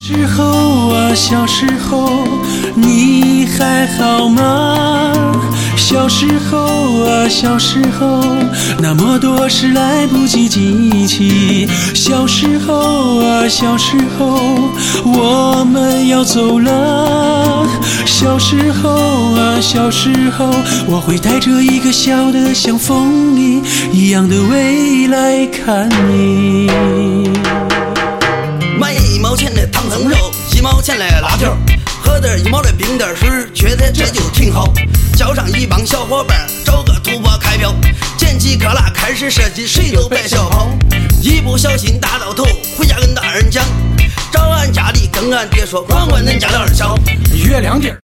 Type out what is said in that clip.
时候啊，小时候，你还好吗？小时候啊，小时候，那么多事来不及记起。小时候啊，小时候，我们要走了。小时候啊，小时候，我会带着一个笑得像风铃一样的未来看你。 买1毛钱的唐僧肉，1毛钱的辣条，喝点1毛的冰袋水，觉得这就挺好。叫上一帮小伙伴，找个赌博开票，捡起克拉开始射击，谁都别小跑。一不小心打到头，回家跟大人讲，找俺家里跟俺爹说，管管恁家的二小。 月亮地儿。